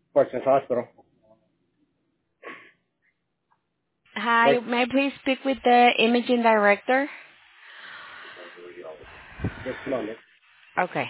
Portsmouth Hospital. Hi, Port, may I please speak with the imaging director? just a moment. Okay.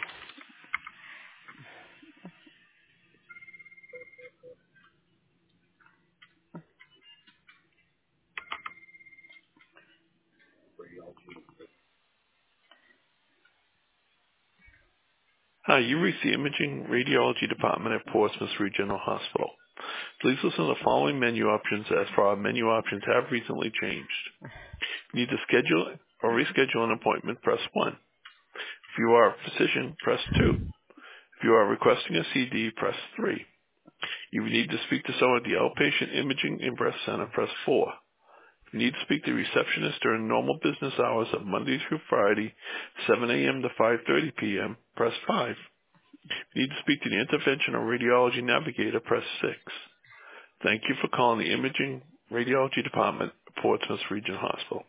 Hi, you reached the Imaging Radiology Department at Portsmouth Regional Hospital. Please listen to the following menu options as our menu options have recently changed. If you need to schedule or reschedule an appointment, press 1. If you are a physician, press 2. If you are requesting a CD, press 3. If you need to speak to someone at the Outpatient Imaging and Breast Center, press 4. If you need to speak to a receptionist during normal business hours of Monday through Friday, 7 a.m. to 5:30 p.m., press 5. If you need to speak to the intervention or radiology navigator, press 6. Thank you for calling the Imaging Radiology Department at Portsmouth Regional Hospital.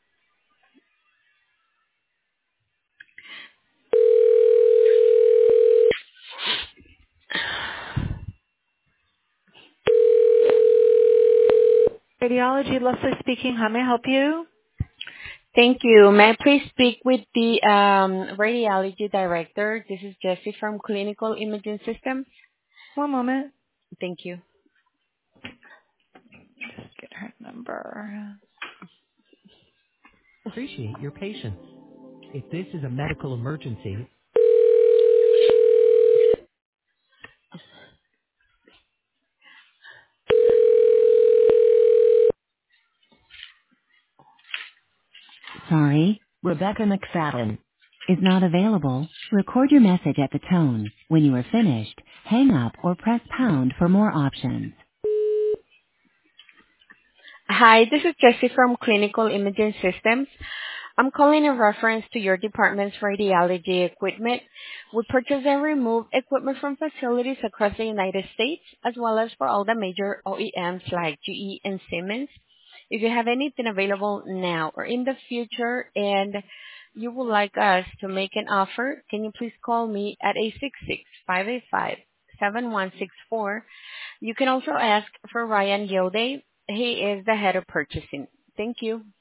Radiology, Leslie speaking. How may I help you? Thank you. May I please speak with the radiology director? This is Jessie from Clinical Imaging Systems. One moment. Thank you. Just get her number. Appreciate your patience. If this is a medical emergency, sorry, Rebecca McFadden is not available. Record your message at the tone. When you are finished, hang up or press pound for more options. Hi, this is Jessie from Clinical Imaging Systems. I'm calling in reference to your department's radiology equipment. We purchase and remove equipment from facilities across the United States, as well as for all the major OEMs like GE and Siemens. If you have anything available now or in the future and you would like us to make an offer, can you please call me at 866-585-7164. You can also ask for Ryan Yode. He is the head of purchasing. Thank you.